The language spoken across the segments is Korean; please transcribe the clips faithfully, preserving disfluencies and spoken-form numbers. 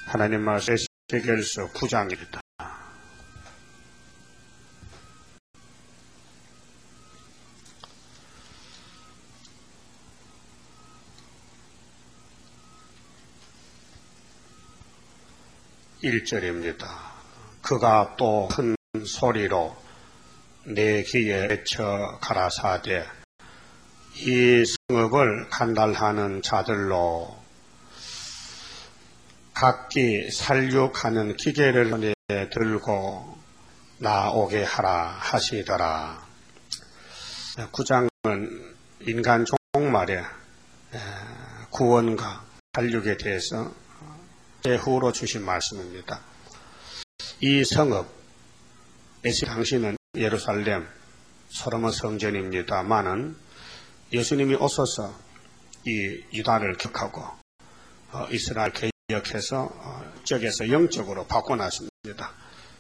하나님 말씀 에스겔서 구 장입니다. 일 절입니다. 그가 또 큰 소리로 내 귀에 외쳐 가라사대 이 성읍을 간달하는 자들로 각기 살육하는 기계를 손에 들고 나오게 하라 하시더라. 구 장은 인간 종말의 구원과 살육에 대해서 제후로 주신 말씀입니다. 이 성읍, 에스 당시는 예루살렘, 솔로몬 성전입니다만은 예수님이 오셔서 이 유다를 격하고 어, 이스라엘 개혁해서 어, 지역에서 영적으로 바꿔놨습니다.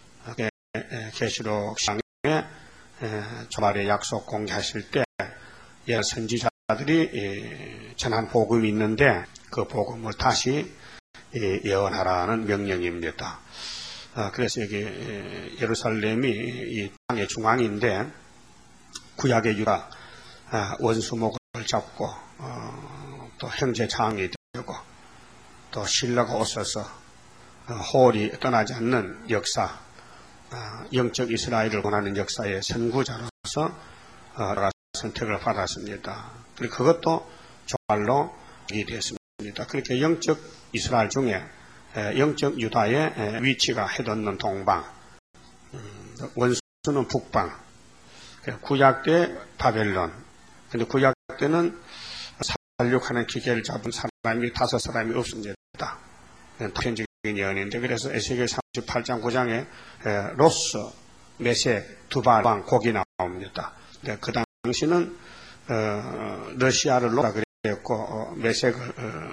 계시록 상에 조말의 약속 공개하실 때 예, 선지자들이 전한 복음이 있는데 그 복음을 다시 예언하라는 명령입니다. 그래서 여기 예루살렘이 이 땅의 중앙인데 구약의 유다 원수목을 잡고 또 형제장이 되고 또 신라가 오셔서 홀이 떠나지 않는 역사, 영적 이스라엘을 원하는 역사의 선구자로서 선택을 받았습니다. 그리고 그것도 조말로 되었습니다. 그렇게 영적 이스라엘 중에 영적 유다의 위치가 해돋는 동방, 원수는 북방, 구약 때 바벨론. 근데 구약 때는 살육하는 기계를 잡은 사람이 다섯 사람이 없습니다. 편적인 예언인데 그래서 에스겔 삼십팔 장 구 장에 로스, 메섹, 두발, 곡이 나옵니다. 그 당시는 러시아를 로라 그랬고 메섹을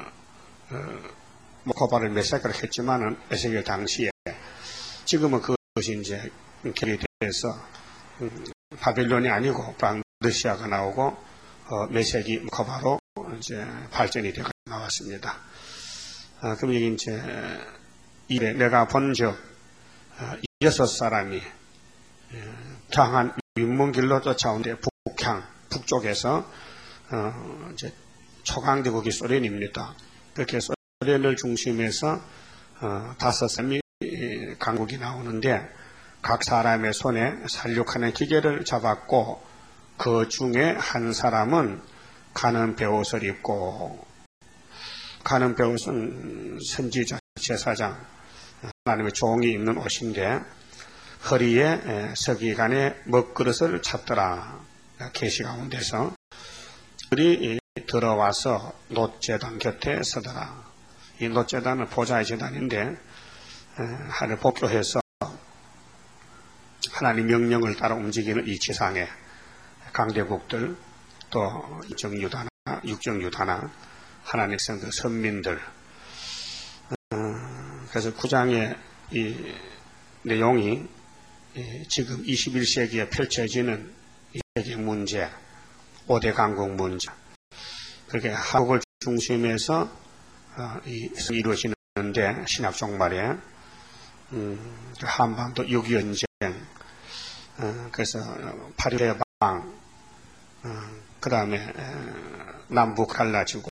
모코바를 메섹을 했지만은 에스겔 당시에 지금은 그것이 이제 결이 돼서 바벨론이 아니고 러시아가 나오고 어, 메섹이 모코바로 이제 발전이 되어 나왔습니다. 아, 그럼 여기 이제 이래 내가 본적 어, 여섯 사람이 강한 윗문길로 쫓아오는데 북향 북쪽에서 어, 이제 초강대국이 소련입니다. 그렇게 소련을 중심해서 어, 다섯 사람이 강국이 나오는데 각 사람의 손에 살육하는 기계를 잡았고 그 중에 한 사람은 가는 베옷을 입고 가는 베옷은 선지자 제사장 하나님의 종이 입는 옷인데 허리에 서기관의 먹그릇을 찼더라. 계시 가운데서 그들이 들어와서 놋제단 곁에 서더라. 이 놋제단은 보좌의 제단인데 하늘 복교해서 하나님 명령을 따라 움직이는 이 지상에 강대국들 또 정유다나 육정유다나 하나님 성도 선민들 그래서 구 장의 이 내용이 지금 이십일 세기에 펼쳐지는 이 세계 문제, 오 대 강국 문제 그렇게 한국을 중심해서 이루어지는데 신약 종말에 음, 한반도 육이오 전쟁 어, 그래서 팔.이오 해방 어, 그 다음에 남북 갈라지고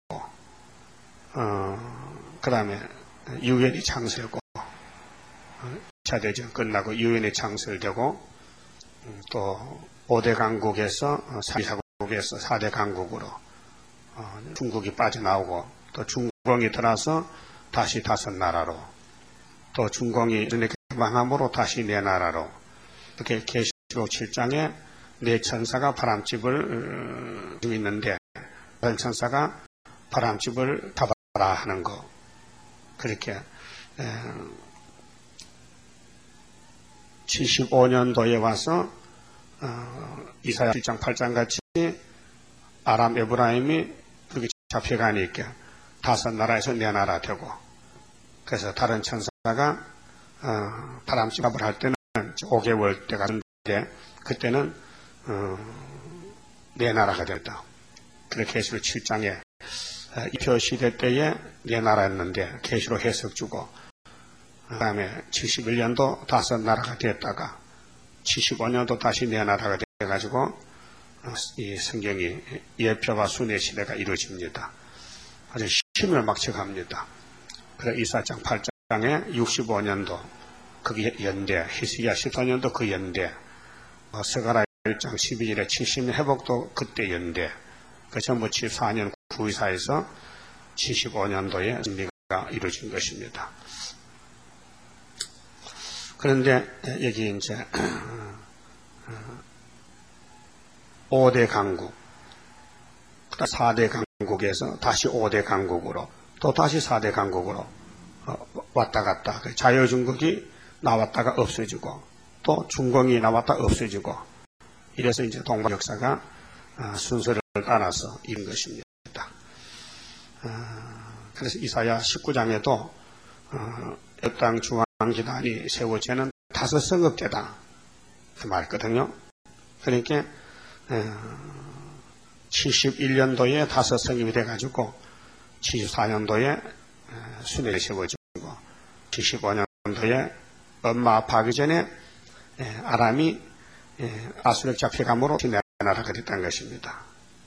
어, 그 다음에 유엔이 창설되고 어, 이 차 대전 끝나고 유엔이 창설되고 음, 또 오 대 강국에서 어, 삼 대 사국에서 사 대 강국으로 어, 중국이 빠져나오고 또 중공이 들어서 다시 다섯 나라로 또 중공이 개방함으로 다시 네 나라로 이렇게 계시록 칠 장에 네 천사가 바람집을 주고 있는데 다른 천사가 바람집을 닫아라 하는 거 그렇게 칠십오 년도에 와서 이사야 칠 장 팔 장 같이 아람 에브라임이 그렇게 잡혀가니까 다섯 나라에서 네 나라 되고 그래서 다른 천사가 어, 바람집을 할 때는 오 개월 때가 됐는데 그때는 어, 네 나라가 됐다. 그렇게 계시록 칠 장에 어, 이표 시대 때에 네 나라였는데 계시록 해석 주고 그 다음에 칠십일 년도 다섯 나라가 됐다가 칠십오 년도 다시 네 나라가 돼가지고 이 성경이 예표와 순회 시대가 이루어집니다. 아주 힘을 막쳐갑니다. 그래서 이사장 팔 장에 육십오 년도 그게 연대, 히스기야 십사 년도 그 연대, 스가랴 일 장 십이 절에 칠십 년 회복도 그때 연대, 그 전부 칠십사 년 구이사에서 칠십오 년도에 승리가 이루어진 것입니다. 그런데 여기 이제 오 대 강국, 사 대 강국에서 다시 오 대 강국으로, 또 다시 사 대 강국으로 왔다 갔다. 자유중국이 나왔다가 없어지고, 또 중공이 나왔다 없어지고, 이래서 이제 동방 역사가 순서를 따라서 이런 것입니다. 그래서 이사야 십구 장에도 옆당 중앙기단이 세워지는 다섯 성읍대다 그 말했거든요. 그러니까 칠십일 년도에 다섯 성읍이 돼가지고 칠십사 년도에 순회를 세워지고 칠십오 년도에 엄마 아파하기 전에 아람이 아수력 잡혀감으로 나라가 됐다는 것입니다.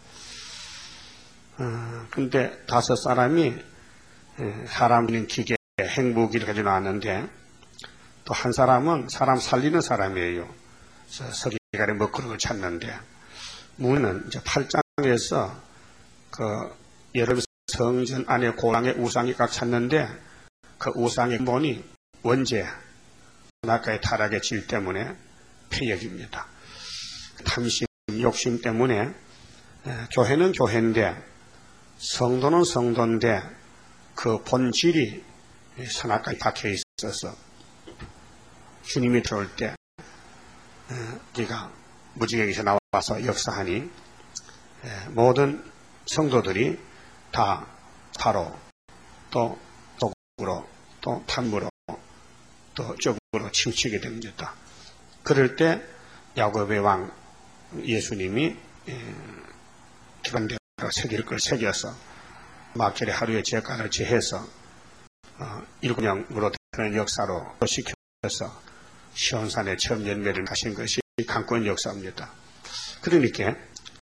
근데 다섯 사람이 사람이는 기계 행복기를 가지고 나왔는데 또 한 사람은 사람 살리는 사람이에요. 서기관의 먹구름을 찾는데 문은 이제 팔 장에서 그 예루살렘 성전 안에 고랑의 우상이 각 찾는데 그 우상의 근본이 원죄, 선악과의 타락의 질 때문에 폐역입니다. 탐심, 욕심 때문에 교회는 교회인데 성도는 성도인데 그 본질이 선악과에 박혀 있어서 주님이 들어올 때 우리가 무지개에서 나와서 역사하니 모든 성도들이 다 바로 또 독으로 또 탐으로 또 쪽으로 치우치게 됩니다. 그럴 때 야곱의 왕 예수님이 기반대로 새길 걸 새겨서 막절의 하루의 제가를 제해서 일곱 영으로 되는 역사로 시켜서 시온산에 처음 열매를 하신 것이 강권 역사입니다. 그러니까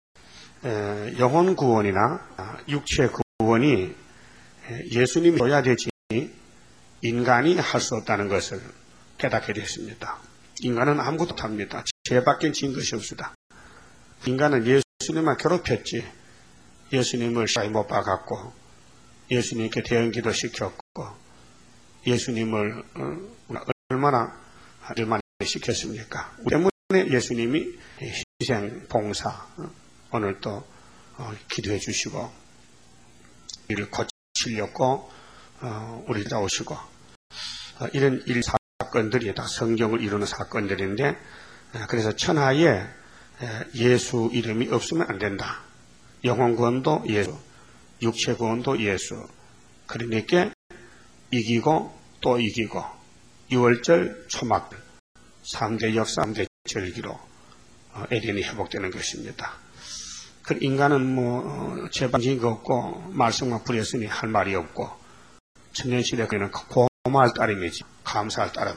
영혼 구원이나 육체 구원이 예수님이 줘야 되지 인간이 할 수 없다는 것을 깨닫게 됐습니다. 인간은 아무것도 못합니다. 죄밖에 지은 것이 없습니다. 인간은 예수님만 괴롭혔지 예수님을 시험에 못 박았고 예수님께 대언기도 시켰고 예수님을 얼마나 얼마나 시켰습니까? 때문에 예수님이 희생, 봉사 오늘 또 기도해 주시고 우리를 고치려고 우리 나오시고 이런 일 사건들이 다 성경을 이루는 사건들인데 그래서 천하에 예수 이름이 없으면 안 된다. 영혼 구원도 예수, 육체 구원도 예수. 그러니까 이기고 또 이기고 유월절 초막 삼 대 역사, 삼 대 절기로 에덴이 회복되는 것입니다. 그 인간은 뭐 죄방진 거 없고 말씀만 부렸으니 할 말이 없고 천년시대에는 고마할 따름이지 감사할 따름.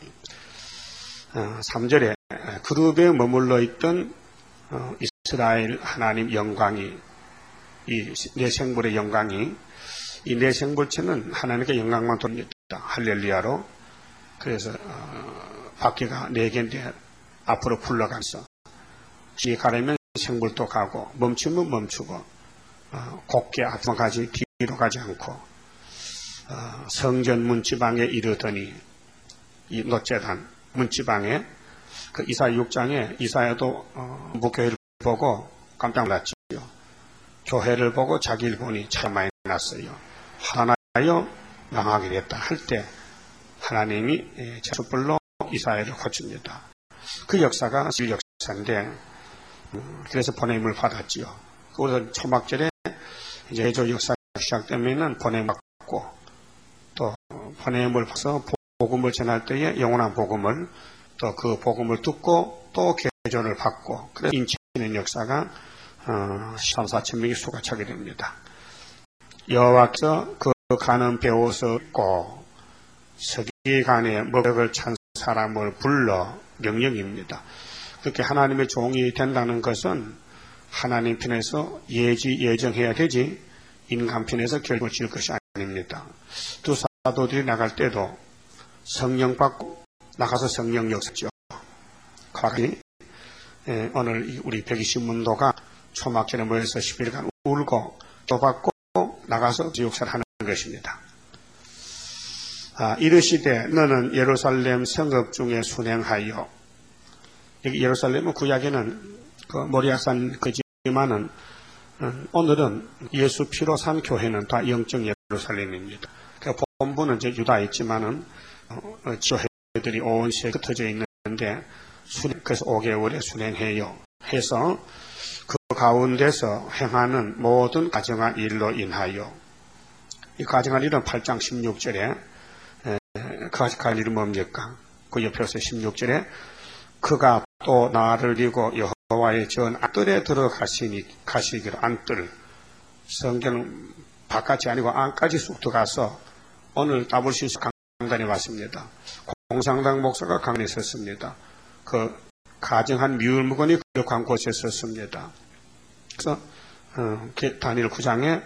삼 절에 그룹에 머물러 있던 이스라엘 하나님 영광이 이 내 생물의 영광이 이 내 생물체는 하나님께 영광만 돌립니다. 할렐루야로. 그래서 어, 바퀴가 네 개인데 앞으로 굴러가서 뒤에 가려면 생물도 가고 멈추면 멈추고 어, 곱게 앞으로 가지 뒤로 가지 않고 어, 성전 문지방에 이르더니 이 놋재단 문지방에 그 이사야 육 장에 이사야도 어, 목교회를 보고 깜짝 놀랐지요. 교회를 보고 자기를 보니 참 많이 났어요. 하나여 망하게 됐다 할 때 하나님이 촛불로 이사야를 고칩니다. 그 역사가 실 역사인데 그래서 보냄을 받았지요. 그래서 초막절에 이제 해조 역사가 시작되면은 보냄 받고 또 보냄을 받아서 복음을 전할 때에 영원한 복음을 또 그 복음을 듣고 또 개조를 받고 그래서 인치는 역사가 어, 삼, 사천 명이 수가 차게 됩니다. 여호와께서 그 가는 배옷을 입고 서기관의 목적을 찬 사람을 불러 명령입니다. 그렇게 하나님의 종이 된다는 것은 하나님 편에서 예지 예정해야 되지 인간 편에서 결국을 지을 것이 아닙니다. 두 사도들이 나갈 때도 성령 받고 나가서 성령 역사죠. 과거에 오늘 우리 백이십 문도가 초막절에 모여서 십 일간 울고 또 받고 나가서 역사를 하는 것입니다. 아, 이르시되 너는 예루살렘 성읍 중에 순행하여, 여기 예루살렘은 구약에는 그 모리아산 그지만은 오늘은 예수 피로 산 교회는 다 영적 예루살렘입니다. 그러니까 본부는 이제 유다에 있지만은 지도회들이 온 세계에 흩어져 있는데 순행, 그래서 오 개월에 순행해요 해서 그 가운데서 행하는 모든 가정한 일로 인하여, 이 가정한 일은 팔 장 십육 절에 그 가정한 일은 뭡니까? 그 옆에서 십육 절에 그가 또 나를 이고 여호와의 전 안뜰에 들어가시니 가시기로, 안뜰, 성경 바깥이 아니고 안까지 쑥 들어가서 오늘 더블유씨씨 강단에 왔습니다. 공상당 목사가 강단에 섰습니다. 그 가정한 뮤울무건이 그 광곳에 섰습니다. 그래서 어, 다니엘 구 장에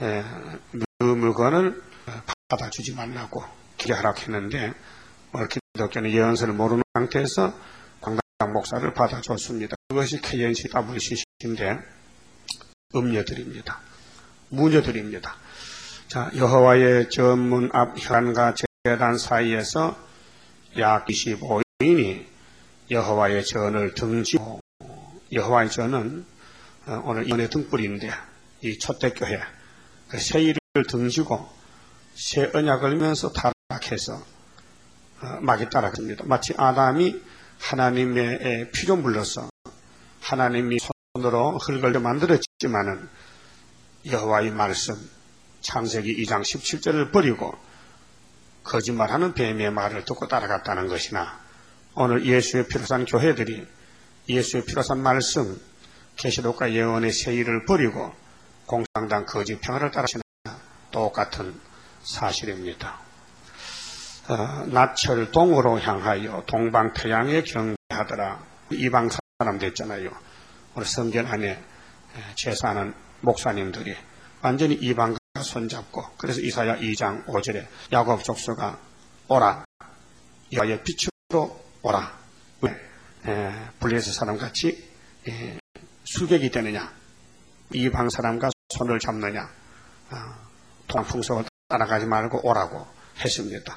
뮤울무건을 받아주지 말라고 기하라고 했는데 오늘 기독교는 예언서를 모르는 상태에서 광당 목사를 받아줬습니다. 그것이 케이엔씨 더블유씨씨인데 음녀들입니다. 무녀들입니다. 자, 여호와의 전문 앞 현관과 제단 사이에서 약 이십오 인이 여호와의 전을 등지고, 여호와의 전은 오늘 이번에 등불인데 이 초대교회 새 일을 등지고 새 언약을 면서 타락해서 막이 따라갑니다. 마치 아담이 하나님의 피로 물러서 하나님이 손으로 흙을 만들었지만은 여호와의 말씀 창세기 이 장 십칠 절을 버리고 거짓말하는 뱀의 말을 듣고 따라갔다는 것이나, 오늘 예수의 피로 산 교회들이 예수의 피로 산 말씀 계시록과 예언의 새 일을 버리고 공상당 거짓 평화를 따르시는 똑같은 사실입니다. 어, 낮철 동으로 향하여 동방 태양에 경배하더라. 이방 사람 됐잖아요. 오늘 성전 안에 제사하는 목사님들이 완전히 이방과 손잡고, 그래서 이사야 이 장 오 절에 야곱 족속아 오라, 여호와의 빛으로 오라. 왜 블레셋 사람같이 에, 술객이 되느냐, 이방 사람과 손을 잡느냐, 어, 통풍속을 따라가지 말고 오라고 했습니다.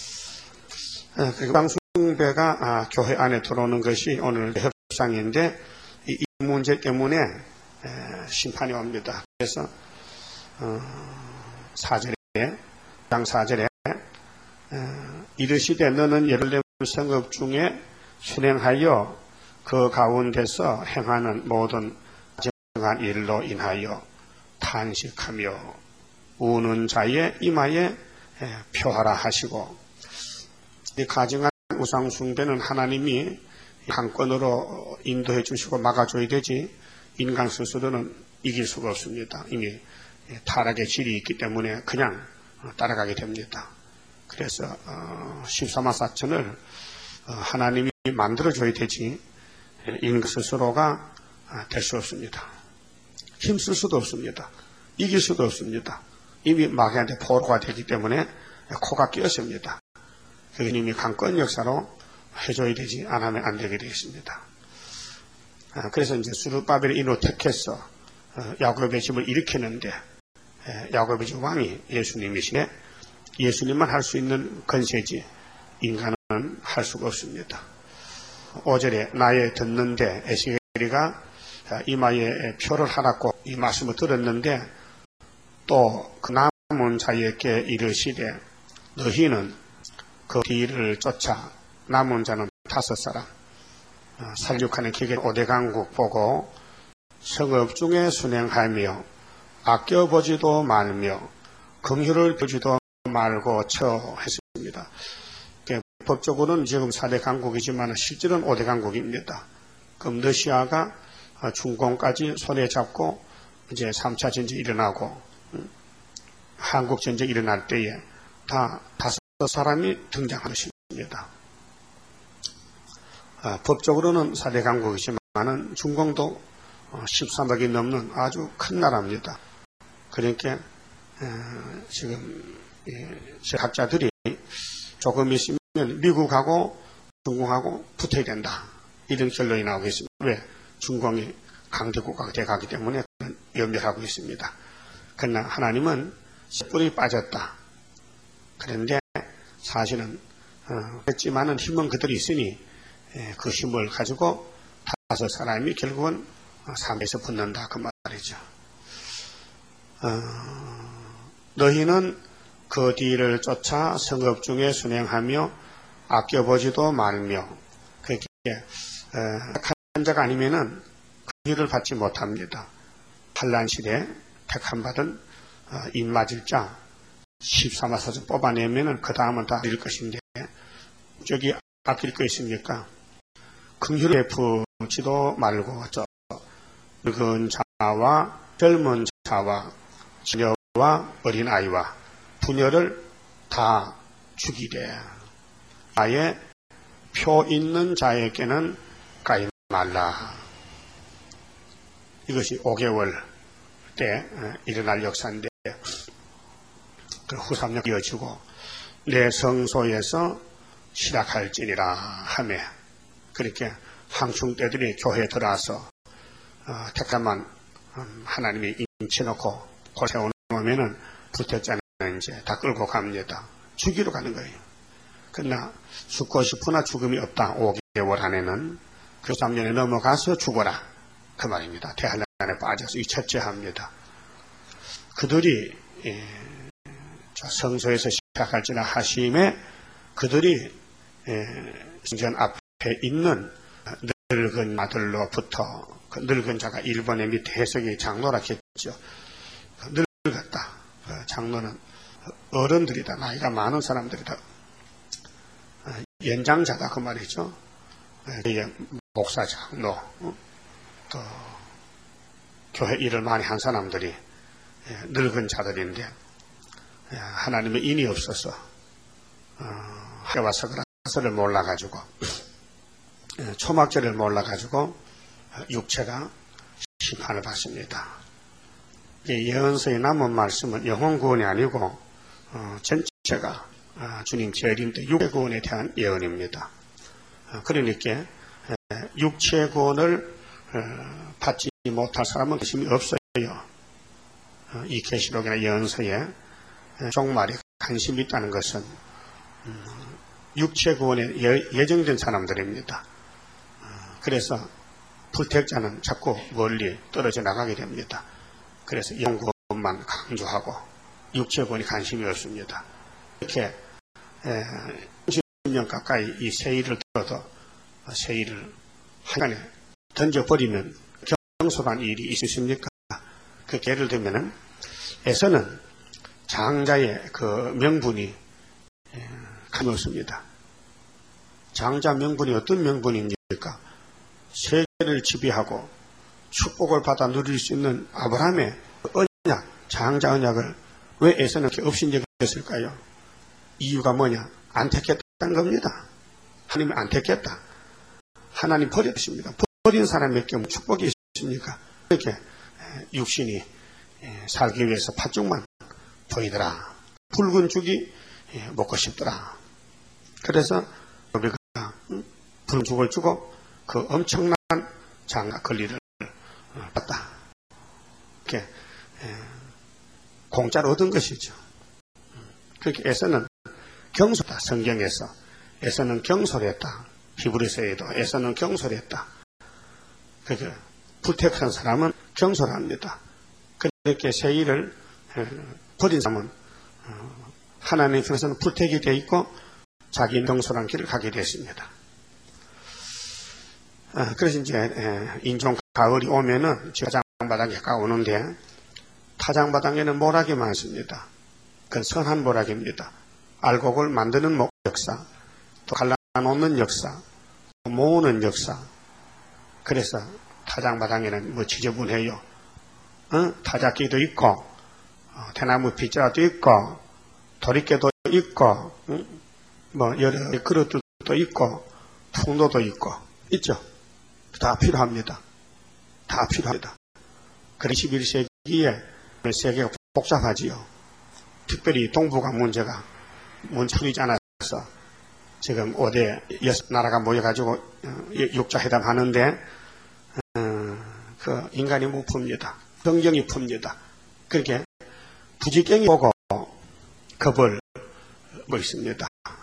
방숭배가 아, 교회 안에 들어오는 것이 오늘 협상인데 이, 이 문제 때문에 에, 심판이 옵니다. 그래서 어, 사 절에 장 사 절에 어, 이르시되 너는 예루살렘 성읍 중에 순행하여 그 가운데서 행하는 모든 정한 일로 인하여 탄식하며 우는 자의 이마에 표하라 하시고, 이 가정한 우상 숭배는 하나님이 한 건으로 인도해 주시고 막아줘야 되지 인간 스스로는 이길 수가 없습니다. 이미 타락의 질이 있기 때문에 그냥 따라가게 됩니다. 그래서 십사만 사천을 하나님이 만들어줘야 되지 인간 스스로가 될 수 없습니다. 힘쓸 수도 없습니다. 이길 수도 없습니다. 이미 마귀한테 포로가 되기 때문에 코가 끼었습니다. 그게 이미 강권 역사로 해줘야 되지 안 하면 안 되게 되어 있습니다. 그래서 이제 스룹바벨의 인을 택해서 야곱의 집을 일으키는데, 야곱의 집 왕이 예수님이시네. 예수님만 할 수 있는 건세지 인간은 할 수가 없습니다. 오 절에 나의 듣는데 에스겔이가 이마에 표를 하라고 이 말씀을 들었는데 또 그 남은 자에게 이르시되 너희는 그 뒤를 쫓아 남은 자는 다섯 사람 살육하는 기계 오대 강국 보고 성읍 중에 순행하며 아껴보지도 말며 긍휼을 보지도 말고 처했습니다. 법적으로는 지금 사 대 강국이지만 실제로는 오 대 강국입니다. 그럼 러시아가 중공까지 손에 잡고 이제 삼 차 전쟁이 일어나고 한국 전쟁이 일어날 때에 다 다섯 사람이 등장하는 것입니다. 아, 법적으로는 사 대 강국이지만 중공도 십삼억이 넘는 아주 큰 나라입니다. 그러니까 에, 지금 예, 학자들이 조금 있으면 미국하고 중공하고 붙어야 된다. 이런 결론이 나오고 있습니다. 왜? 중공이 강대국가가 돼가기 때문에 연결하고 있습니다. 그러나 하나님은 뿔이 빠졌다. 그런데 사실은 어, 그렇지만은 힘은 그들이 있으니 에, 그 힘을 가지고 다섯 사람이 결국은 삼에서 붙는다 그 말이죠. 어, 너희는 그 뒤를 쫓아 성읍 중에 순행하며 아껴보지도 말며 그렇게 택한 자가 아니면은 그 길을 받지 못합니다. 환란 시대에 택함 받은 입맞을 자 십삼화서적 뽑아내면은 그 다음은 다 드릴 것인데 저기 아낄 거 있습니까? 긍휼을 베푸지도 말고 저 늙은 자와 젊은 자와 처녀와 어린아이와 부녀를 다 죽이되 아예 표 있는 자에게는 가지 말라. 이것이 오 개월 때 일어날 역사인데 그 후삼력 이어지고 내 성소에서 시작할지니라 하며 그렇게 항충 때들이 교회에 들어와서 어, 택함만 음, 하나님이 임치놓고 고세워놓으면은 불태자는 이제 다 끌고 갑니다. 죽이러 가는 거예요. 그러나 죽고 싶으나 죽음이 없다. 오 개월 안에는 그 삼 년에 넘어가서 죽어라. 그 말입니다. 대환란에 빠져서 이첩제합니다. 그들이 예, 성소에서 시작할지나 하심에 그들이 예, 성전 앞에 있는 늙은 아들로부터 그 늙은 자가 일 번의 밑에 해석이 장로라겠죠. 늙었다. 장로는 어른들이다. 나이가 많은 사람들이다. 연장자다 그 말이죠. 이게 목사, 장로, 또 교회 일을 많이 한 사람들이 늙은 자들인데 하나님의 인이 없어서 해와 서그라서를 몰라가지고 초막절을 몰라가지고 육체가 심판을 받습니다. 예언서에 남은 말씀은 영혼 구원이 아니고 어, 전체가 어, 주님 재림 때 육체 구원에 대한 예언입니다. 어, 그러니까 에, 육체 구원을 어, 받지 못할 사람은 관심이 없어요. 어, 이 계시록이나 예언서에 에, 종말에 관심이 있다는 것은 음, 육체 구원에 예, 예정된 사람들입니다. 어, 그래서 불택자는 자꾸 멀리 떨어져 나가게 됩니다. 그래서 영구원만 강조하고 육체구원이 관심이 없습니다. 이렇게 삼십 년 가까이 이 세일을 들어도 세일을 한간에 던져버리면 경솔한 일이 있으십니까? 그 예를 들면은 에서는 장자의 그 명분이 감이 없습니다. 장자 명분이 어떤 명분입니까? 세계를 지배하고 축복을 받아 누릴 수 있는 아브라함의 언약, 장자 언약을 왜 에서는 이렇게 업신여겼을까요? 이유가 뭐냐? 안 택했다는 겁니다. 하나님이 안 택했다. 하나님 버렸습니다. 버린 사람의 경우 축복이 있습니까? 이렇게 육신이 살기 위해서 팥죽만 보이더라. 붉은 죽이 먹고 싶더라. 그래서 우리가 붉은 죽을 주고 그 엄청난 장가 권리를 받다. 이렇게 공짜로 얻은 것이죠. 그렇게 에서는 경솔했다. 성경에서 에서는 경솔했다. 히브리서에도 에서는 경솔했다. 그렇게 불택한 사람은 경솔합니다. 그렇게 세일을 버린 사람은 하나님 편에서는 불택이 되어 있고 자기는 경솔한 길을 가게 됐습니다. 그래서 이제 인종 가을이 오면은 타장바닥에 가오는데 타장바닥에는 모락이 많습니다. 그건 선한 모락입니다. 알곡을 만드는 역사, 또 갈라놓는 역사, 또 모으는 역사. 그래서 타장바닥에는 뭐 지저분해요. 어? 타작기도 있고 어, 대나무 빗자루도 있고 도리깨도 있고, 뭐, 여러 그릇들도 있고, 풍로도 있고, 있죠? 다 필요합니다. 다 필요합니다. 그래, 이십일 세기에 세계가 복잡하지요. 특별히 동북아 문제가 문제 풀리지 않아서 지금 오 대 여섯 나라가 모여가지고 육자회담 하는데, 어, 그 인간이 못 풉니다. 성경이 풉니다. 그렇게 부지깽이 보고 겁을 먹습니다.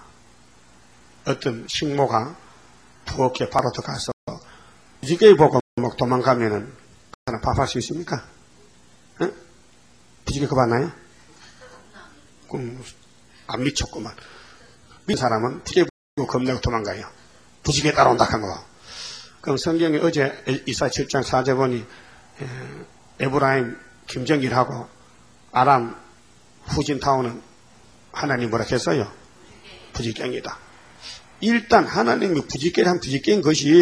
어떤 식모가 부엌에 바로 들어가서 부지깽이 보고 막 도망가면은 하나 밥할 수 있습니까? 응? 부지깽이 겁하나요? 그럼 안 미쳤구만. 믿는 사람은 부지깽이 보고 겁내고 도망가요. 부지깽이 따라온다 한 거. 그럼 성경이 어제 이사야 칠 장 사 절 보니 에브라임 김정일하고 아람 후진타운은 하나님 뭐라 했어요? 부지깽이다. 일단 하나님이 부지깽이 한 부지깽인 것이,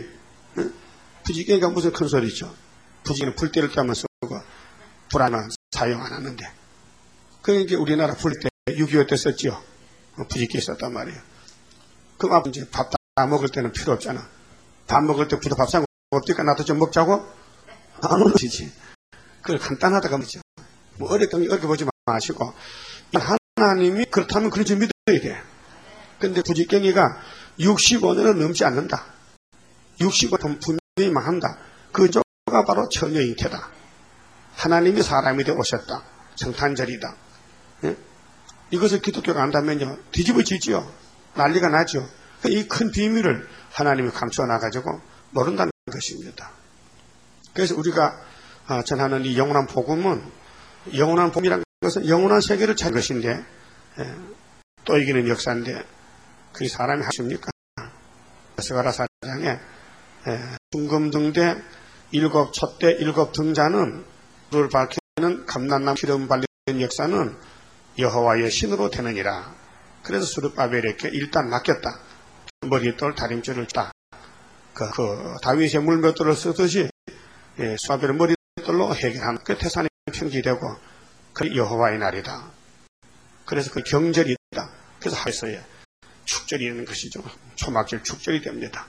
부지깽이가 무슨 큰 소리죠? 부지깽이는 불 때를 때만 쓰고 불안은 사용 안 하는데. 그러니까 우리나라 불 때 육이오 때 썼죠. 부지깽이 썼단 말이에요. 그럼 앞으로 이제 밥 다 먹을 때는 필요 없잖아. 밥 먹을 때 부도 밥상 없으니까 나도 좀 먹자고? 안 오지지. 그걸 간단하다가 말이죠. 뭐 어렵게, 어렵게 보지 마시고. 하나님이 그렇다면 그런지 믿어야 돼. 근데 부지깽이가 육십오 년은 넘지 않는다. 육십오 년 분명히 망한다. 그 조가 바로 처녀 잉태다. 하나님이 사람이 되어 오셨다. 성탄절이다. 예? 이것을 기독교가 안다면요, 뒤집어지지요. 난리가 나죠. 이 큰 비밀을 하나님이 감춰 놔가지고 모른다는 것입니다. 그래서 우리가 전하는 이 영원한 복음은, 영원한 복음이라는 것은 영원한 세계를 찾는 것인데, 예, 또 이기는 역사인데 그게 사람이 하십니까? 스가랴 사 장에 순금등대 일곱 촛대 일곱 등자는 불을 밝히는 감람나무 기름 발리는 역사는 여호와의 신으로 되느니라. 그래서 스룹바벨에게 일단 맡겼다. 머리돌 다림줄을 딱 그, 그 다윗의 물맷돌을 쓰듯이 예, 스룹바벨의 머리돌로 해결하는 그 태산이 평지되고 그 여호와의 날이다. 그래서 그 경절이 있다. 그래서 하에서의 축절이 있는 것이죠. 초막절 축절이 됩니다.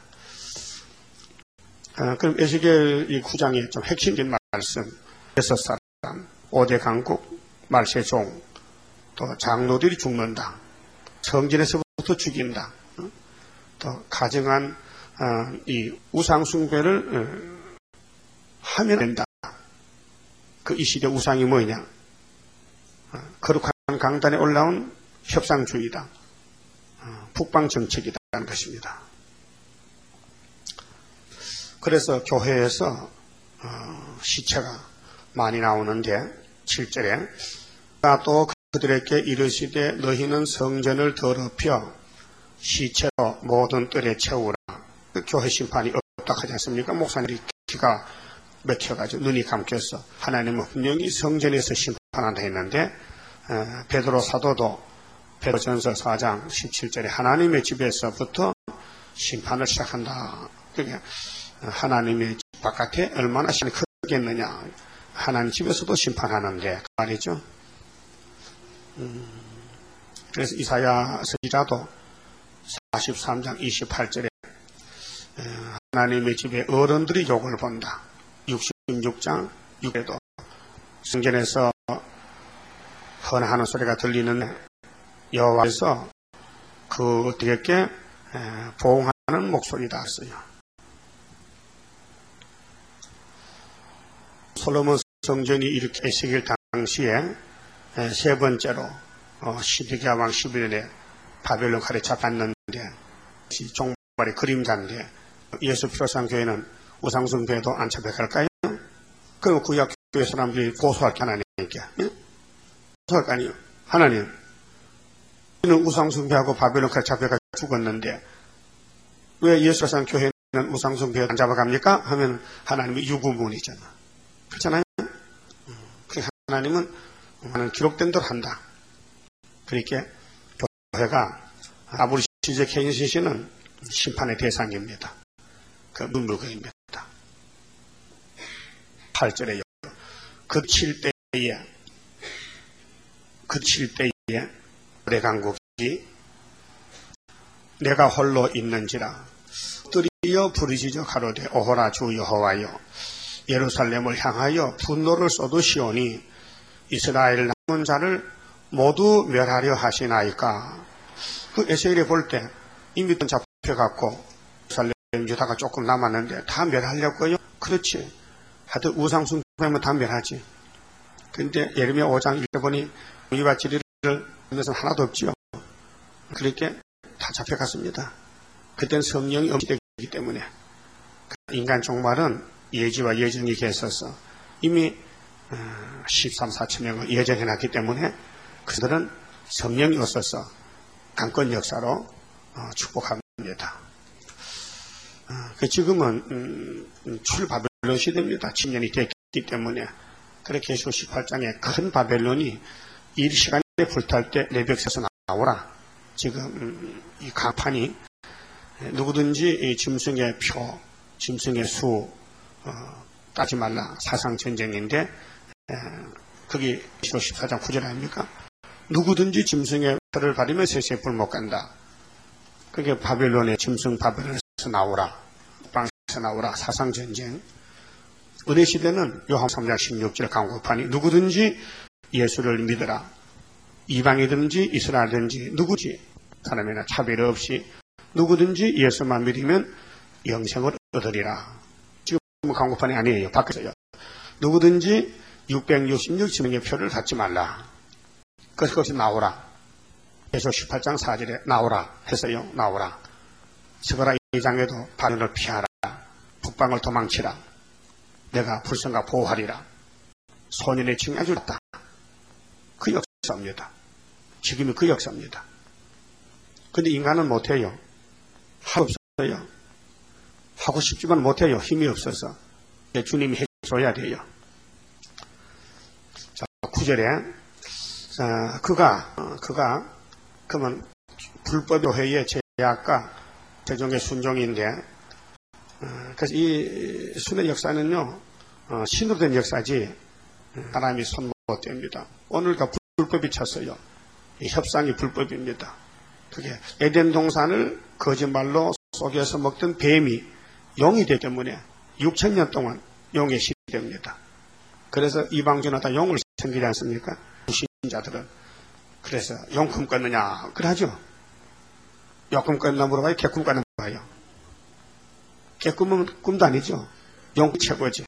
아, 그럼 에스겔 이 구 장의 좀 핵심적인 말씀, 여섯 사람, 오 대 강국, 말세종, 또 장로들이 죽는다. 성전에서부터 죽인다. 또 가정한 아, 이 우상숭배를 어, 하면 된다. 그 이 시대 우상이 뭐냐? 어, 거룩한 강단에 올라온 협상주의다. 어, 북방 정책이다라는 것입니다. 그래서 교회에서 어, 시체가 많이 나오는데 칠 절에 또 그들에게 이르시되 너희는 성전을 더럽혀 시체로 모든 뜰에 채우라. 그 교회 심판이 없다 하지 않습니까? 목사님이 기가 막혀가지고 눈이 감겼어. 하나님은 분명히 성전에서 심판한다 했는데 어, 베드로 사도도 베드로전서 사 장 십칠 절에 하나님의 집에서부터 심판을 시작한다. 그러니까 하나님의 집 바깥에 얼마나 심판이 크겠느냐. 하나님 집에서도 심판하는데 그 말이죠. 음, 그래서 이사야서지라도 사십삼 장 이십팔 절에 하나님의 집에 어른들이 욕을 본다. 육십육 장 육 절에도 성전에서 헌하는 소리가 들리는 여호와께서 그들에게 보응하는 목소리다 했어요. 솔로몬 성전이 이렇게 에스겔 당시에 세 번째로 시드기야 왕 십일 년에 바벨론 칼에 잡혔는데 종말의 그림자인데 예수 피로상 교회는 우상숭배도 안 잡혀갈까요? 그럼 구약 교회 사람들이 고소할 게 하나님께 고소할 거 아니에요. 하나님, 우리는 우상숭배하고 바벨론 칼에 잡혀가 죽었는데 왜 예수 피로상 교회는 우상숭배 안 잡아갑니까? 하면 하나님이 유구문이잖아. 그렇잖아요? 그래서 하나님은 하나는 기록된 대로 한다. 그렇게 교회가 아무리 시제 케인시시는 심판의 대상입니다. 그 문물거입니다. 팔 절에요. 그칠 때에, 그칠 때에 내 강국이 내가 홀로 있는지라 엎드려 부르짖어 가로되 오호라 주 여호와여 예루살렘을 향하여 분노를 쏟으시오니 이스라엘 남은 자를 모두 멸하려 하시나이까. 그 에스겔이 볼 때 이미 잡혀갖고 예루살렘 유다가 조금 남았는데 다 멸하려고요? 그렇지. 하여튼 우상숭배하면 다 멸하지. 근데 예레미야 오 장 읽어보니 이와 지리를 하면서 하나도 없지요. 그렇게 다 잡혀갔습니다. 그때는 성령이 엄시되기 때문에 인간 종말은 예지와 예정이 계셔서 이미 십삼, 사천 명을 예정해놨기 때문에 그들은 성령이 없어서 강권 역사로 축복합니다. 지금은 출바벨론 시대입니다. 칠 년이 됐기 때문에. 그렇게 계시록 십팔 장에 큰 바벨론이 이 시간에 불탈 때 레벽에서 나오라. 지금 이 가판이 누구든지 짐승의 표, 짐승의 수 어, 따지 말라. 사상전쟁인데 거기 계시록 십사 장 구 절 아닙니까? 누구든지 짐승의 표를 가리면 세세에 불 못 간다. 그게 바벨론의 짐승 바벨론에서 나오라. 방에서 나오라. 사상전쟁. 은혜 시대는 요한 삼 장 십육 절 강구판이 누구든지 예수를 믿으라. 이방이든지 이스라엘든지 누구지 사람이나 차별 없이 누구든지 예수만 믿으면 영생을 얻으리라. 지금 강구판이 아니에요. 밖에서요. 누구든지 육백육십육 지명의 표를 갖지 말라. 그래서 거기서 나오라. 계속 십팔 장 사 절에 나오라 했어요. 나오라. 스가랴 이 장에도 바벨론을 피하라. 북방을 도망치라. 내가 불성과 보호하리라. 소년의 칭에 주었다. 그 역사입니다. 지금이 그 역사입니다. 근데 인간은 못해요. 하고 없어요. 하고 싶지만 못해요. 힘이 없어서. 주님이 해줘야 돼요. 자, 구 절에 자, 그가 그가 그러면 불법 회의 제약과 제종의 순종인데 그래서 이 순의 역사는요 어, 신으로 된 역사지 사람이 손 못 댑니다. 오늘가 불법이 쳤어요. 이 협상이 불법입니다. 그게 에덴 동산을 거짓말로 속여서 먹던 뱀이 용이 되기 때문에 육천 년 동안 용의 시대입니다. 그래서 이방주마다 용을 섬기지 않습니까? 신자들은. 그래서 용품 껐느냐 그러죠. 요금 껐나 물어봐요. 개꿈 껐나 물어봐요. 개꿈은 꿈도 아니죠. 용 최고지.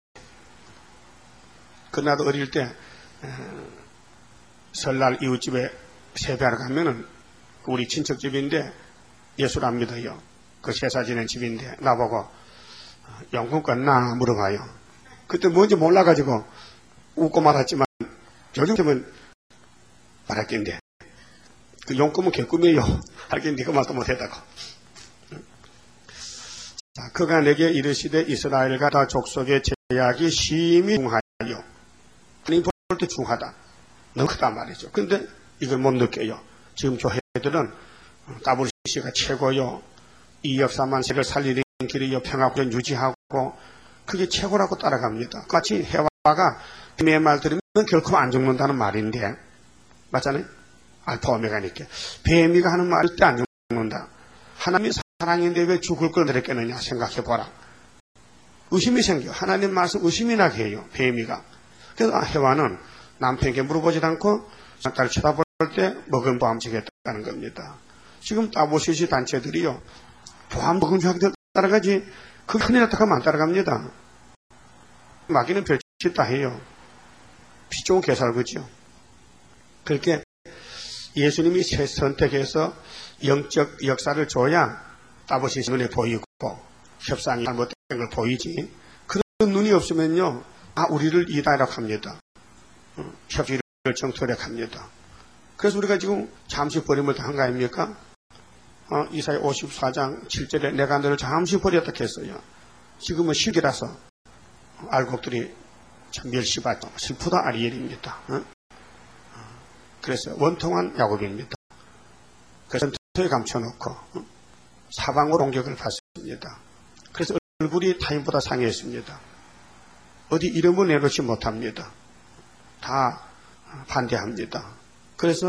그 나도 어릴 때 에, 설날 이웃집에 세배하러 가면은 우리 친척집인데 예수를 안 믿어요. 그 제사 지낸 집인데 나보고 용금 껐나 물어봐요. 그때 뭔지 몰라가지고 웃고 말았지만 요즘은 말할긴데 그 용금은 개꿈이에요. 하긴 네가 말도 못했다고. 자, 그가 내게 이르시되 이스라엘과 다 족속의 제약이 심히 중하여 하나님 볼 때 중하다. 너무 크다 말이죠. 근데 이걸 못 느껴요. 지금 교회들은 더블유씨씨가 최고요. 이 역사만 세계를 살리는 길이요. 평화구전 유지하고 그게 최고라고 따라갑니다. 마치 해와가 뱀의 말 들으면 결코 안 죽는다는 말인데 맞잖아요. 알파 오메가니까 뱀이가 하는 말일 때 안 죽는다. 하나님이 사랑인데 왜 죽을 걸 내렸겠느냐 생각해보라. 의심이 생겨. 하나님 말씀 의심이 나게 해요. 뱀이가. 그래서 해와는 남편에게 물어보지 않고 딸을 쳐다볼 때 먹은 보암 지겠다는 겁니다. 지금 더블유씨씨 단체들이요. 보암 먹은 조합들 따라가지 그 큰일 났다 하면 안 따라갑니다. 마귀는 별짓 다 해요. 피 좋은 개살구죠. 그렇게 예수님이 선택해서 영적 역사를 줘야 더블유씨씨 눈에 보이고 협상이 잘못된 걸 보이지. 그런 눈이 없으면요. 아, 우리를 이다라고 합니다. 협의를 정토라고 합니다. 그래서 우리가 지금 잠시 버림을 당한 거 아닙니까? 어, 이사야 오십사 장 칠 절에 내가 너를 잠시 버렸다 했어요. 지금은 시기라서 알곡들이 참 멸시받죠. 슬프다 아리엘입니다. 어? 그래서 원통한 야곱입니다. 그래서 터에 감춰놓고 어? 사방으로 공격을 받습니다. 그래서 얼굴이 타인보다 상했습니다. 어디 이름을 내놓지 못합니다. 다 반대합니다. 그래서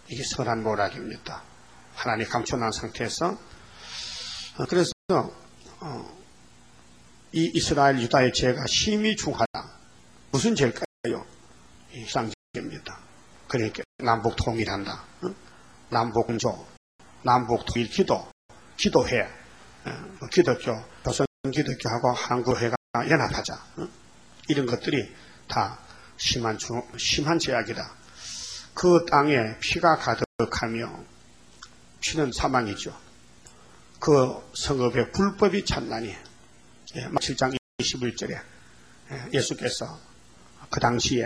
이게 선한 모락입니다. 하나님 감춰놓은 상태에서. 그래서 어, 이 이스라엘 유다의 죄가 심히 중하다. 무슨 죄일까요? 이 상징입니다. 그러니까 남북 통일한다. 어? 남북 공조, 남북 통일 기도, 기도회, 어, 기독교, 조선 기독교하고 한국회가 연합하자. 어? 이런 것들이 다 심한 중, 심한 죄악이다. 그 땅에 피가 가득하며 피는 사망이죠. 그 성읍에 불법이 찬나니. 예, 칠 장 이십일 절에 예수께서 그 당시에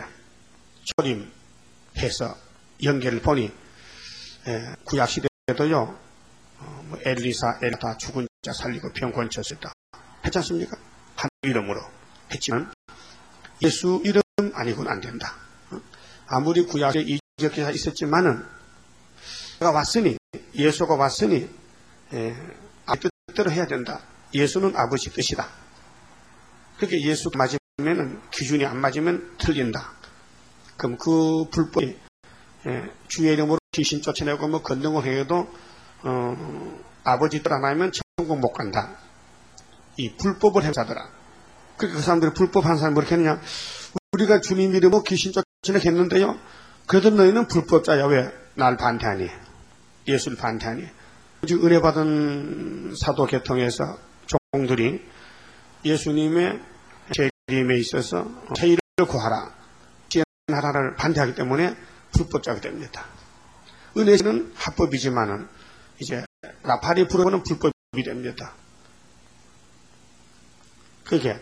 초림해서 연계를 보니 예, 구약시대에도요 어, 뭐 엘리사, 엘다 죽은 자 살리고 병 고쳤었다 했지 않습니까? 한 이름으로 했지만 예수 이름 아니고는 안 된다. 어? 아무리 구약에 이적기가 있었지만은 그가 왔으니 예수가 왔으니 예, 아버지 뜻대로 해야 된다. 예수는 아버지 뜻이다. 그렇게 예수 맞으면은 기준이 안 맞으면 틀린다. 그럼 그 불법이 예, 주의 이름으로 귀신 쫓아내고 뭐 건능을 해도 어, 아버지 뜻 안 하면 천국 못 간다. 이 불법을 행사더라. 그러니까 그 사람들이 불법한 사람이 그렇게 했느냐? 우리가 주님 이름으로 귀신 쫓아내게 했는데요. 그래도 너희는 불법자야. 왜? 날 반대하니? 예수를 반대하니? 은혜 받은 사도 계통에서 종들이 예수님의 재림에 있어서 세일을 구하라, 지혜하라를 반대하기 때문에 불법자가 됩니다. 은혜는 합법이지만은 이제 나팔이 불어오는 불법이 됩니다. 그게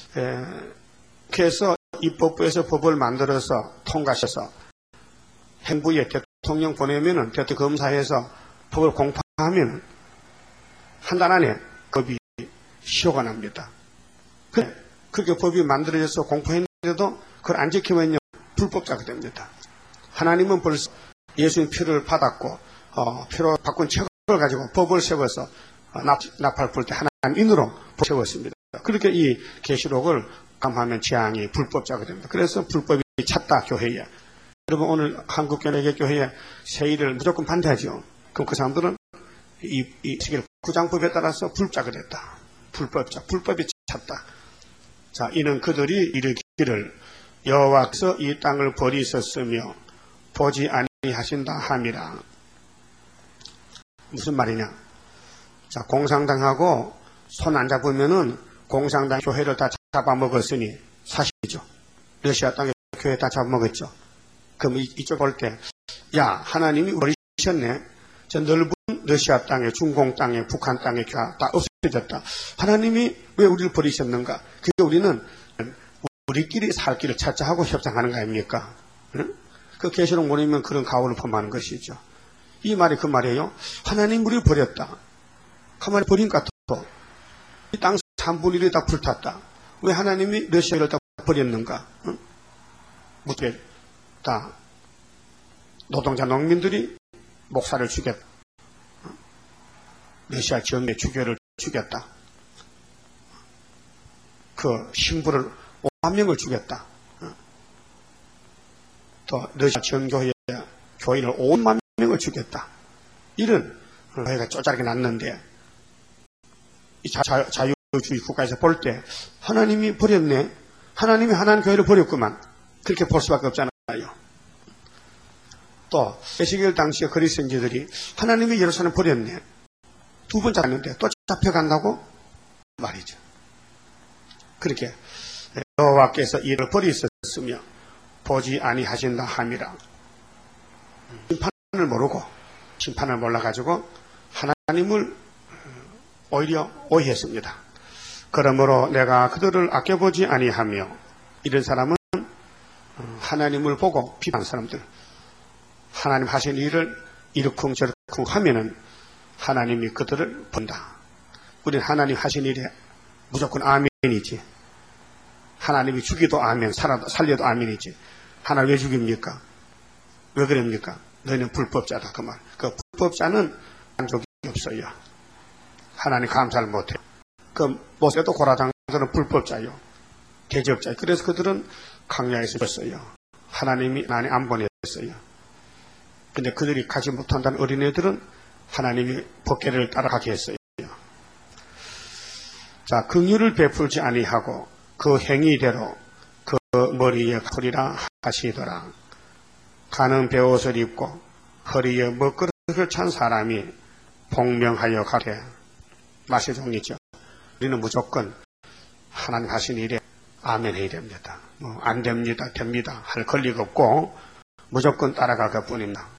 그래서 입법부에서 법을 만들어서 통과시켜서 행부에 대통령 보내면은 대통령 검사해서 법을 공파하면 한 달 안에 법이 시효가 납니다. 그래, 그렇게 법이 만들어져서 공포했는데도 그걸 안 지키면요 불법자가 됩니다. 하나님은 벌써 예수님 피를 받았고 어, 피로 바꾼 책을 가지고 법을 세워서 어, 납, 나팔 불 때 하나님인으로 세웠습니다. 그렇게 이 계시록을 감하면 재앙이 불법자가 됩니다. 그래서 불법이 찼다 교회에. 여러분 오늘 한국교회 교회에 세일을 무조건 반대하죠. 그럼 그 사람들은 이, 이 구장법에 따라서 불자가 됐다. 불법자, 불법이 찼다. 자, 이는 그들이 이르기를 여호와께서 이 땅을 버리셨으며 보지 아니하신다 함이라. 무슨 말이냐? 자, 공산당하고 손 안 잡으면은 공산당 교회를 다 잡아먹었으니 사실이죠. 러시아 땅에 교회 다 잡아먹었죠. 그럼 이, 이쪽 볼 때, 야, 하나님이 버리셨네. 저 넓은 러시아 땅에, 중공 땅에, 북한 땅에 다 없어졌다. 하나님이 왜 우리를 버리셨는가? 그게 우리는 우리끼리 살 길을 찾자 하고 협상하는 거 아닙니까? 응? 그 계시록 모르면 그런 가오를 범하는 것이죠. 이 말이 그 말이에요. 하나님 우리를 버렸다. 가만히 버린 것 같아. 이 땅 삼분의 일이 다 불탔다. 왜 하나님이 러시아를 다 버렸는가? 응? 무대 다 노동자 농민들이 목사를 죽였다. 러시아 정례 주교를 죽였다. 그 신부를 오만 명을 죽였다. 또 러시아 정교회 교인을 오만 명을 죽였다. 이런 교회가 쪼잘하게 났는데 이 자, 자, 자유주의 국가에서 볼 때 하나님이 버렸네. 하나님이 하나님 교회를 버렸구만. 그렇게 볼 수밖에 없잖아요. 또 에스겔 당시에 그리스인들이 하나님이 예루살렘 버렸네. 두 번 잡았는데 또 잡혀간다고 말이죠. 그렇게 여호와께서 이를 버리셨으며 보지 아니하신다 함이라. 심판을 모르고 심판을 몰라가지고 하나님을 오히려 오해했습니다. 그러므로 내가 그들을 아껴보지 아니하며, 이런 사람은 하나님을 보고 비판한 사람들, 하나님 하신 일을 이러쿵저러쿵 하면은 하나님이 그들을 본다. 우리는 하나님 하신 일에 무조건 아멘이지. 하나님이 죽이도 아멘, 살아도, 살려도 아멘이지. 하나님 왜 죽입니까? 왜 그럽니까? 너희는 불법자다. 그 말. 그 불법자는 만족이 없어요. 하나님 감사를 못해. 그 모세도 고라당들은 불법자요. 대접자요. 그래서 그들은 강야에서 죽었어요. 하나님이 나니 안 보냈어요. 근데 그들이 가지 못한다는 어린애들은 하나님이 법궤를 따라가게 했어요. 자, 긍휼을 베풀지 아니하고 그 행위대로 그 머리에 풀이라 하시더라. 가는 베옷을 입고 허리에 먹그릇을 찬 사람이 복명하여 가되 맛의 종이죠. 우리는 무조건 하나님 하신 일에 아멘 해야 됩니다. 뭐 안 됩니다, 됩니다 할 권리가 없고 무조건 따라갈 뿐입니다.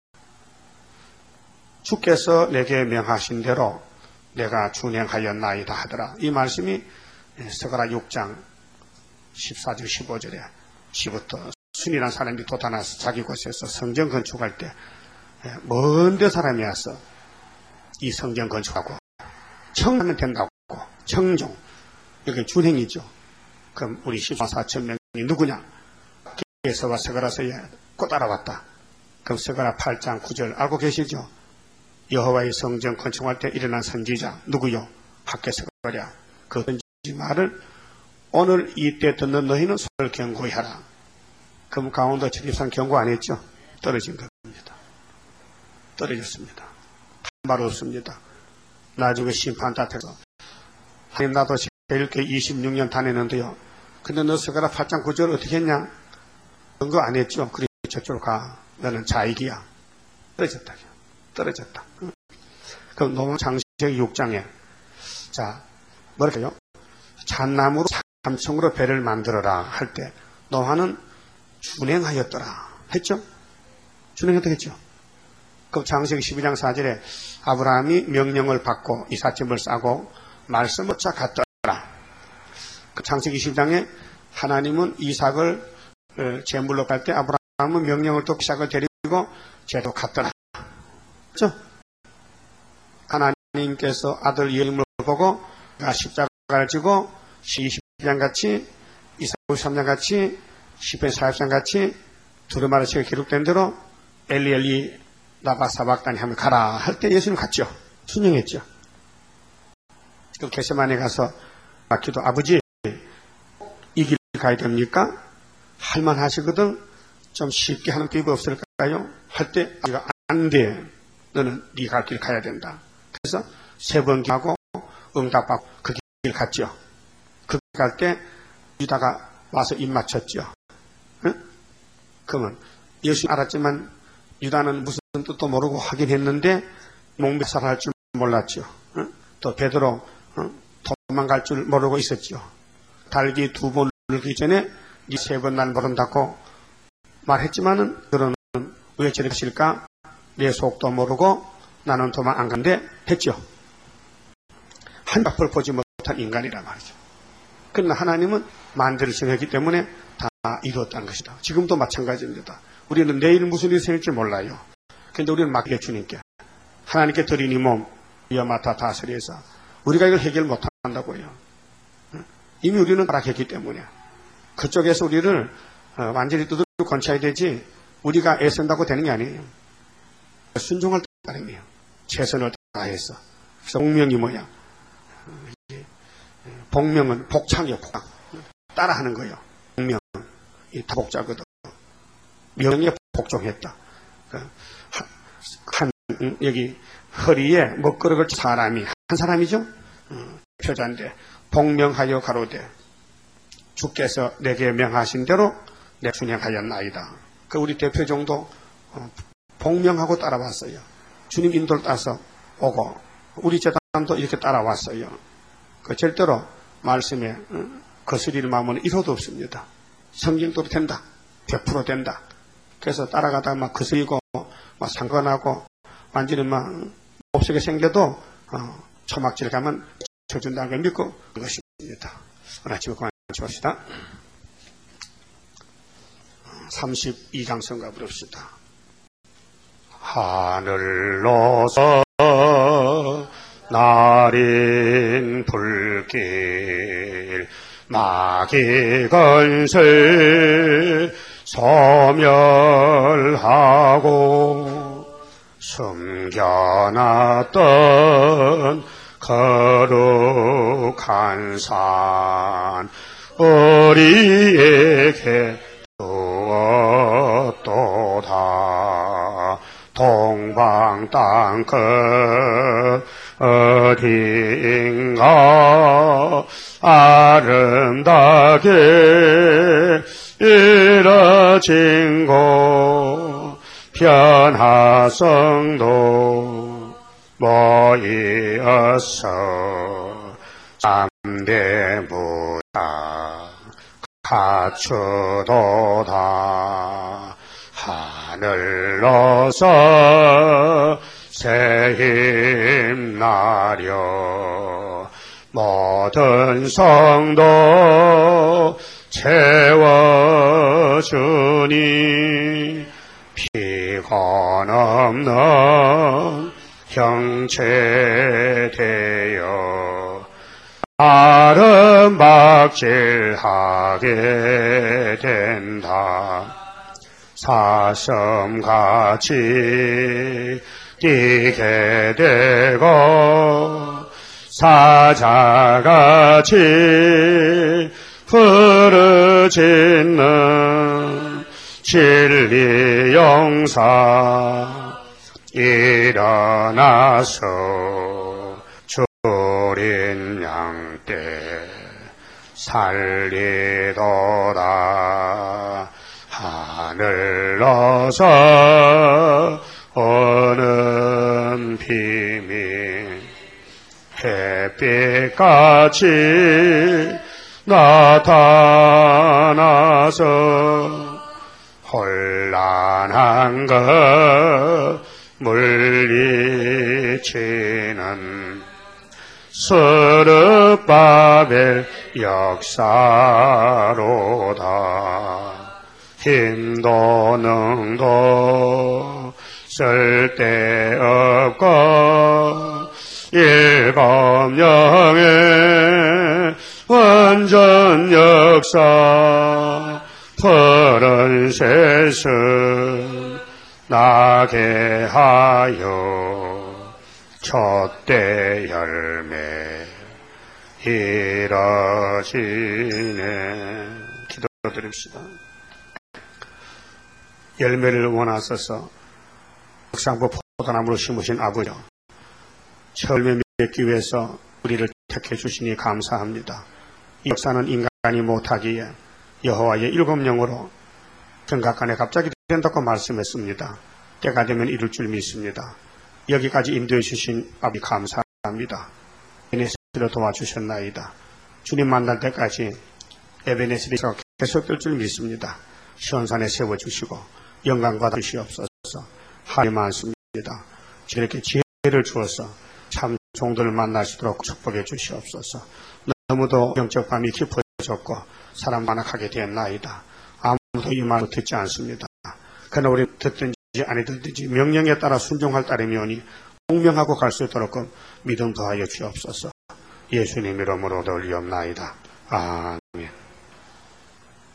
주께서 내게 명하신 대로 내가 준행하였나이다 하더라. 이 말씀이 스가랴 육 장 십사 절 십오 절에 시부터 순이라는 사람이 돋아나서 자기 곳에서 성전 건축할 때 먼데 사람이 와서 이 성전 건축하고 청하면 된다고 청종 이게 준행이죠. 그럼 우리 십만 사천 명이 누구냐? 에서와 스가랴서에 꼭 따라왔다. 그럼 스가랴 팔 장 구 절 알고 계시죠? 여호와의 성전 건축할 때 일어난 선지자 누구요? 학개 스가랴. 그 선지 말을 오늘 이때 듣는 너희는 손을 경고히 하라. 그럼 강원도 출입산 경고 안 했죠? 떨어진 겁니다. 떨어졌습니다. 한 말 없습니다. 나중에 심판 다해서 하나님 나도 제일교회 이십육 년 다녔는데요. 근데 너 스가랴 팔 장 구 절 어떻게 했냐? 그런 거 안 했죠? 그래 저쪽으로 가. 너는 자익이야. 떨어졌다. 떨어졌다. 그럼 노아 창세기 육 장에 자 뭐랄까요? 잣나무로 삼층으로 배를 만들어라 할 때 노아는 준행하였더라 했죠? 준행했다 했죠? 그럼 창세기 십이 장 사 절에 아브라함이 명령을 받고 이삿짐을 싸고 말씀을 쫓아 갔더라. 그 창세기 십 장에 하나님은 이삭을 제물로 갈 때 아브라함은 명령을 또 이삭을 데리고 제도 갔더라. 그렇죠? 하나님께서 아들 예림을 보고 십자가를 지고 이십 장 같이 이사야 오십삼 장 같이 시편 사십 장 같이 두루마리 책에 기록된 대로 엘리 엘리 나바 사박다니 하면 가라 할 때 예수님 갔죠. 순종했죠. 그럼 겟세마네 가서 기도 아버지 이 길 가야 됩니까? 할만하시거든 좀 쉽게 하는 비법 없을까요? 할 때 아버지가 안 돼. 너는 네 갈 길 가야 된다. 그래서 세 번 하고 응답받고 그 길 갔죠. 그 길 갈 때 유다가 와서 입 맞췄죠. 응? 그러면 예수 알았지만 유다는 무슨 뜻도 모르고 하긴 했는데 몽배살할 줄 몰랐죠. 응? 또 베드로 응? 도망갈 줄 모르고 있었죠. 달기 두 번 울기 전에 이 세 번 날 모른다고 말했지만은 그러는 왜 저렇게 실까? 내 속도 모르고 나는 도망 안 간대 했죠. 한 앞을 보지 못한 인간이란 말이죠. 그러나 하나님은 만대를 정했기 때문에 다 이루었다는 것이다. 지금도 마찬가지입니다. 우리는 내일 무슨 일이 생길지 몰라요. 그런데 우리는 맡겨 주님께 하나님께 드린 이 몸 위아마타 다스리에서 우리가 이걸 해결 못한다고요. 이미 우리는 타락했기 때문에 그쪽에서 우리를 완전히 두들겨 건쳐야 되지 우리가 애쓴다고 되는 게 아니에요. 순종할 따름이에요. 최선을 다해서. 그래서 복명이 뭐야? 복명은 복창이에요. 복창. 따라하는 거예요. 복명. 이 다복자거든. 명에 복종했다. 한 여기 허리에 먹그릇을 사람이 한 사람이죠. 표자인데 복명하여 가로되 주께서 내게 명하신 대로 내 준행하였나이다. 그 우리 대표 정도 복명하고 따라왔어요. 주님 인도를 따서 오고 우리 제단도 이렇게 따라왔어요. 그 절대로 말씀에 거스릴 마음은 일호도 없습니다. 성경대로 된다. 백 퍼센트 된다. 그래서 따라가다가 막 거스리고 막 상관하고 완전히 막 몹시게 생겨도 어, 초막질 가면 쳐준다는 걸 믿고 그것입니다. 오늘 아침에 그만 칩시다. 삼십이 장 성가 부릅시다. 하늘로서 날인 불길 마귀 건설 소멸하고 숨겨놨던 거룩한 산 우리에게 주었도다. 그 어딘가 아름답게 이뤄진 곳 변화성도 모이어서 삼대무다 갖추도다 하늘로서 새 힘나려 모든 성도 채워주니 피곤 없는 형체 되어 아름박질하게 된다. 사슴같이 뛰게 되고 사자같이 부르짖는 진리 용사 일어나서 주린 양떼 살리도다. 하늘로서 오는 비밀 햇빛같이 나타나서 혼란한 것 물리치는 스룹바벨 역사로다. 힘도 능도 쓸데없고 일곱 영의 완전 역사 푸른 새순 나게 하여 촛대 열매 이뤄지네. 기도드립시다. 열매를 원하셔서 흑상부 포도나무로 심으신 아버지, 열매 맺기 위해서 우리를 택해 주시니 감사합니다. 이 역사는 인간이 못하기에 여호와의 일곱 영으로 생각간에 갑자기 된다고 말씀했습니다. 때가 되면 이룰 줄 믿습니다. 여기까지 인도해 주신 아버지 감사합니다. 에베네스를 도와주셨나이다. 주님 만날 때까지 에베네스에서 계속될 줄 믿습니다. 시온산에 세워주시고 영광과 주시옵소서. 하나님 많습니다. 저렇게 지혜를 주어서 참 종들을 만날 수 있도록 축복해 주시옵소서. 너무도 영적 밤이 깊어졌고 사람 만악하게 되었나이다. 아무도 이 말을 듣지 않습니다. 그러나 우리 듣든지 아니 듣든지 명령에 따라 순종할 따름이오니 공명하고 갈 수 있도록 믿음 더하여 주옵소서. 예수님 이름으로 올리옵나이다. 아멘.